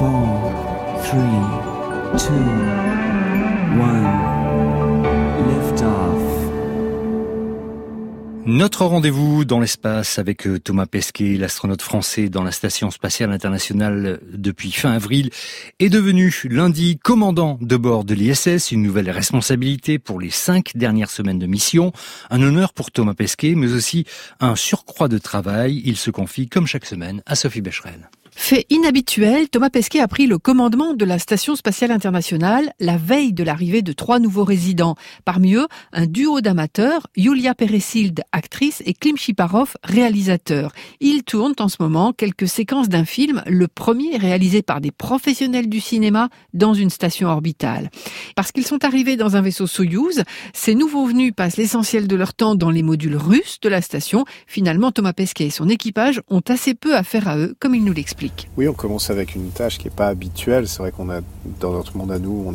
4, 3, 2, 1, lift off. Notre rendez-vous dans l'espace avec Thomas Pesquet, l'astronaute français dans la Station spatiale internationale depuis fin avril, est devenu lundi commandant de bord de l'ISS, une nouvelle responsabilité pour les 5 dernières semaines de mission. Un honneur pour Thomas Pesquet, mais aussi un surcroît de travail. Il se confie, comme chaque semaine, à Sophie Becherel. Fait inhabituel, Thomas Pesquet a pris le commandement de la Station spatiale internationale la veille de l'arrivée de 3 nouveaux résidents. Parmi eux, un duo d'amateurs, Yulia Peresild, actrice, et Klim Shiparov, réalisateur. Ils tournent en ce moment quelques séquences d'un film, le premier réalisé par des professionnels du cinéma dans une station orbitale. Parce qu'ils sont arrivés dans un vaisseau Soyouz, ces nouveaux venus passent l'essentiel de leur temps dans les modules russes de la station. Finalement, Thomas Pesquet et son équipage ont assez peu à faire à eux, comme il nous l'explique. Oui, on commence avec une tâche qui n'est pas habituelle. C'est vrai qu'on a, dans notre monde à nous,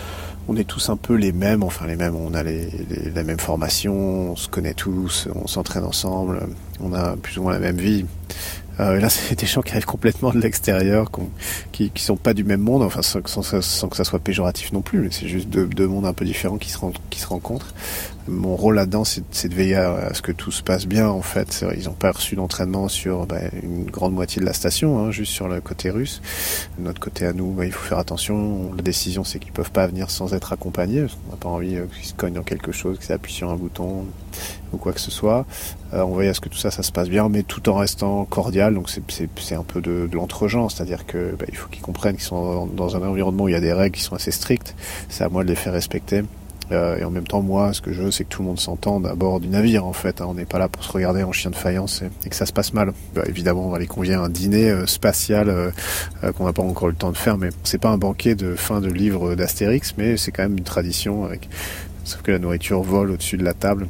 on est tous un peu les mêmes, on a la même formation, on se connaît tous, on s'entraîne ensemble, on a plus ou moins la même vie. Là, c'est des gens qui arrivent complètement de l'extérieur, qui sont pas du même monde, enfin sans que ça soit péjoratif non plus, mais c'est juste deux mondes un peu différents qui se rencontrent. Mon rôle là-dedans, c'est de veiller à ce que tout se passe bien, en fait. Ils n'ont pas reçu d'entraînement sur une grande moitié de la station, juste sur le côté russe. De notre côté à nous, il faut faire attention. La décision, c'est qu'ils peuvent pas venir sans être accompagnés. On n'a pas envie qu'ils se cognent dans quelque chose, qu'ils appuient sur un bouton ou quoi que ce soit. On veille à ce que tout ça se passe bien, mais tout en restant cordial. Donc c'est un peu de l'entre-gens, c'est-à-dire que il faut qu'ils comprennent qu'ils sont dans un environnement où il y a des règles qui sont assez strictes. C'est à moi de les faire respecter. Et en même temps, moi, ce que je veux, c'est que tout le monde s'entende à bord du navire, en fait. On n'est pas là pour se regarder en chien de faïence et que ça se passe mal. Évidemment, on va les convier à un dîner spatial qu'on n'a pas encore eu le temps de faire, mais c'est pas un banquet de fin de livre d'Astérix, mais c'est quand même une tradition, sauf que la nourriture vole au-dessus de la table.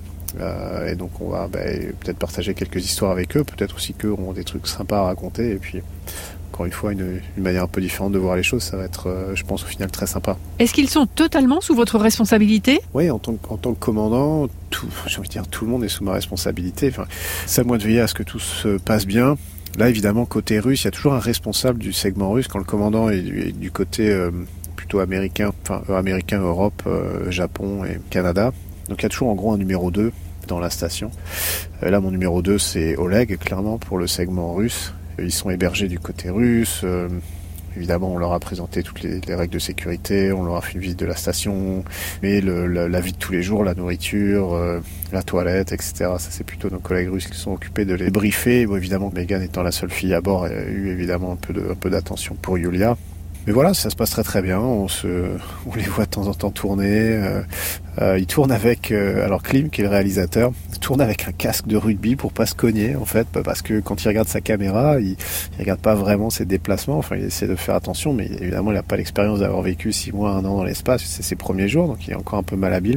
Et donc on va peut-être partager quelques histoires avec eux, peut-être aussi qu'eux auront des trucs sympas à raconter, et puis encore une fois une manière un peu différente de voir les choses. Ça va être, je pense, au final très sympa. Est-ce qu'ils sont totalement sous votre responsabilité ? Oui, en tant que commandant, j'ai envie de dire, tout le monde est sous ma responsabilité. Enfin, c'est à moi de veiller à ce que tout se passe bien. Là, évidemment, côté russe, il y a toujours un responsable du segment russe. Quand le commandant est du côté plutôt américain, Europe, Japon et Canada. Donc il y a toujours en gros un numéro 2 dans la station. Là, mon numéro 2, c'est Oleg, clairement, pour le segment russe. Ils sont hébergés du côté russe. Évidemment, on leur a présenté toutes les règles de sécurité, on leur a fait une visite de la station, mais la vie de tous les jours, la nourriture, la toilette, etc. Ça, c'est plutôt nos collègues russes qui sont occupés de les briefer. Bon, évidemment, Megan étant la seule fille à bord, a eu évidemment un peu d'attention pour Yulia. Mais voilà, ça se passe très très bien. On les voit de temps en temps tourner. Ils tournent avec, alors Klim, qui est le réalisateur, tourne avec un casque de rugby pour pas se cogner, en fait, parce que quand il regarde sa caméra, il regarde pas vraiment ses déplacements. Enfin, il essaie de faire attention, mais évidemment, il n'a pas l'expérience d'avoir vécu 6 mois, 1 an dans l'espace. C'est ses premiers jours, donc il est encore un peu malhabile.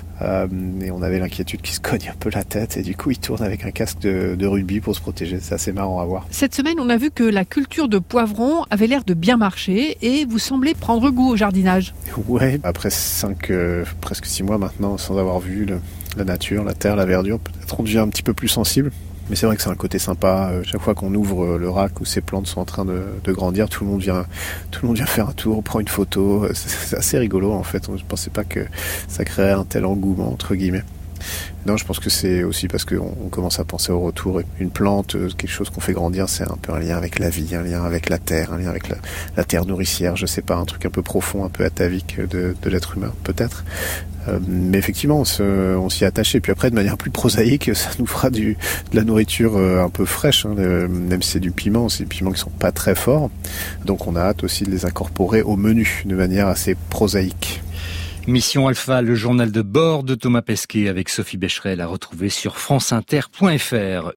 Et on avait l'inquiétude qu'il se cogne un peu la tête, et du coup il tourne avec un casque de rugby pour se protéger. C'est assez marrant à voir. Cette semaine, on a vu que la culture de poivrons avait l'air de bien marcher, et vous semblez prendre goût au jardinage. Ouais, après presque 6 mois maintenant, sans avoir vu la nature, la terre, la verdure, peut-être on devient un petit peu plus sensible. Mais c'est vrai que c'est un côté sympa. Chaque fois qu'on ouvre le rack où ces plantes sont en train de grandir, tout le monde vient faire un tour, prend une photo. C'est assez rigolo, en fait. Je ne pensais pas que ça créerait un tel engouement, entre guillemets. Non, je pense que c'est aussi parce qu'on commence à penser au retour. Une plante, quelque chose qu'on fait grandir, c'est un peu un lien avec la vie, un lien avec la terre, un lien avec la terre nourricière, je sais pas, un truc un peu profond, un peu atavique de l'être humain, peut-être. Mais effectivement, on s'y est attaché. Puis après, de manière plus prosaïque, ça nous fera de la nourriture un peu fraîche, même si c'est du piment, c'est des piments qui sont pas très forts. Donc on a hâte aussi de les incorporer au menu de manière assez prosaïque. Mission Alpha, le journal de bord de Thomas Pesquet avec Sophie Becherel à retrouver sur franceinter.fr.